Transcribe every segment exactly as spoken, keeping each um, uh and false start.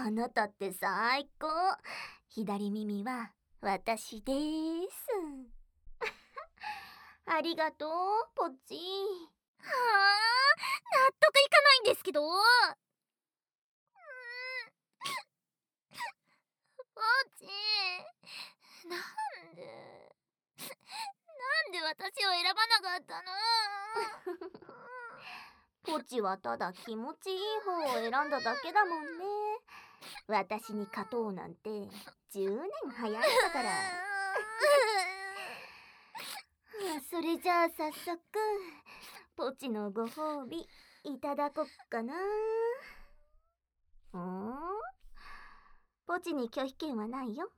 あなたって最高。左耳は私です。ありがとう、ポッチ。 はあ、納得いかないんですけど。うーん、ポッチ、なんでなんで私を選ばなかったの？ ポチはただ気持ちいい方を選んだだけだもんね。私に勝とうなんてじゅうねん早いんだから。それじゃあ早速ポチのご褒美いただこっかな。ん？ポチに拒否権はないよ。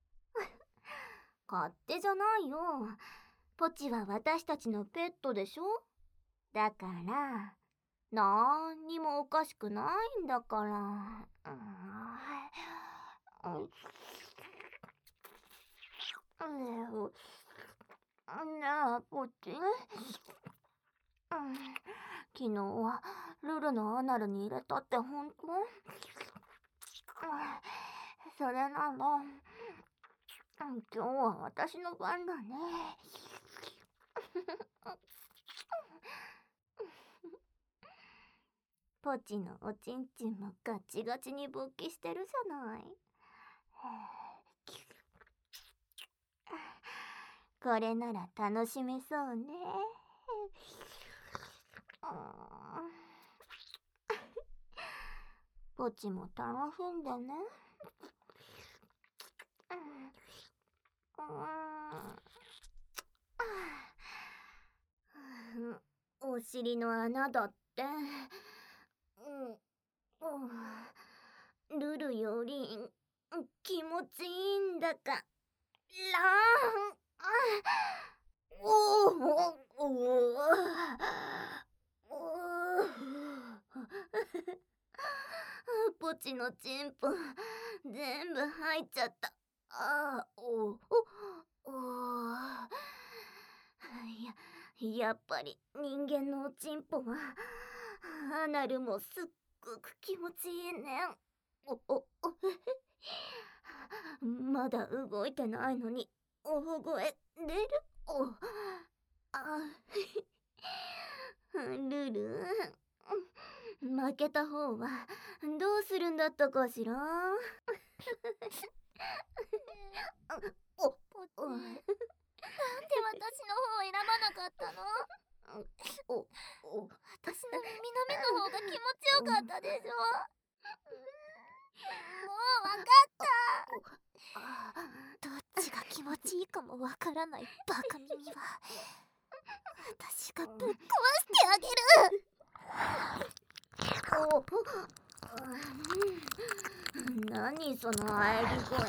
勝手じゃないよ。ポチは私たちのペットでしょ。だからなんにもおかしくないんだから。うん、ねえポチ、昨日はルルのアナルに入れたってほんと？それなら今日は私の番だね。ポチのおちんちんもガチガチに勃起してるじゃない。これなら楽しめそうね。ポチも楽しんでね。お尻の穴だって、ルルより気持ちいいんだから。おおポチのチンポ全部入っちゃった。あおおおややっぱり人間のおちんぽはアナルもすっごく気持ちいいね。おおおまだ動いてないのに大声出る。おあルル、負けた方はどうするんだったかしら。 おポチ、なんで私の方を選ばなかったの？ おお私の耳の目の方が気持ちよかったでしょ。もうわかった。どっちが気持ちいいかもわからないバカ耳は私がぶっ壊してあげる。 何その喘ぎ声。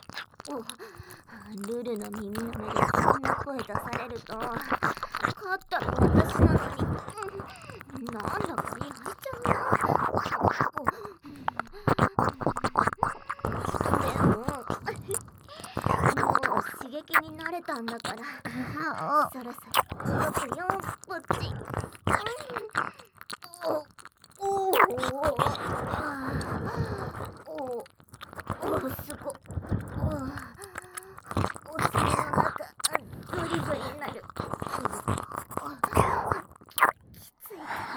ルルの耳の目でそんな声出されると勝ったら私なのに、なんだかやいちゃうな。でももう刺激に慣れたんだからそろそろ動くよポッチ。おおおおすごっ。お尻の中グリグリになる。きつい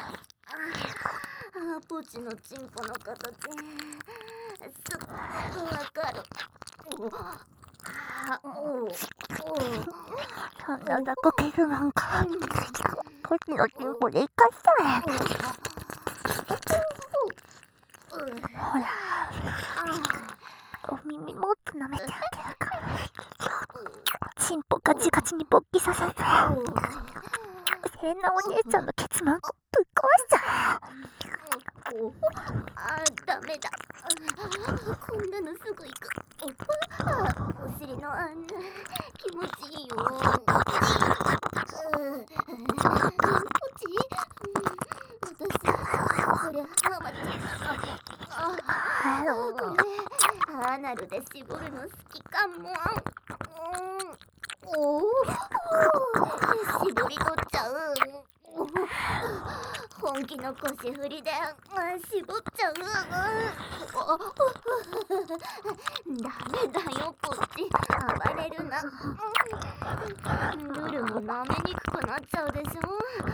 からポチのチンポの形すっごくわかる。 体とケグなんかポチのチンポで生かしたね。ほらお耳もっと舐めてあげるから。チンポガチガチに勃起させて変なお姉ちゃんのケツマンコぶっ壊しちゃう。 あーダメだ。こんなのすぐ行く。お尻のあんな気持ちいいよ。ポチ、私これハマっちゃった。これアナルで絞るの好きかも。おお絞り取っちゃう。本本気の腰振りであ絞っちゃう。あダメだよこっち、暴れるな。ルルも舐めにくくなっちゃうでしょ。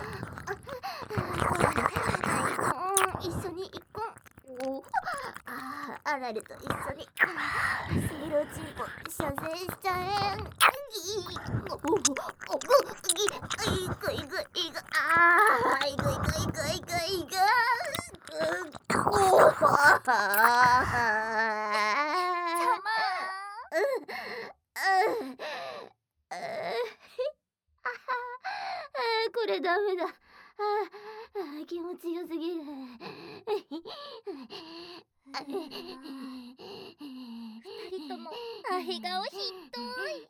一緒に行こう。おああられと一緒にセロチンコ射精しちゃえ。おおおぐいぐいぐいぐああいぐいぐいぐいぐいぐおおこれダメだ。ああ気持ちよすぎる。 二人ともアヒ顔ひどい。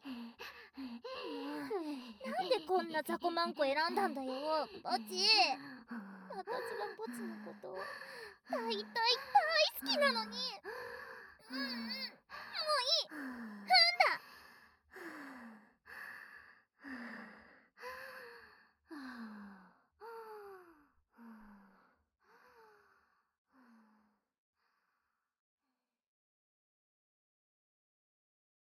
なんでこんな雑魚マンコ選んだんだよポチ。私はポチのこと大大大好きなのに。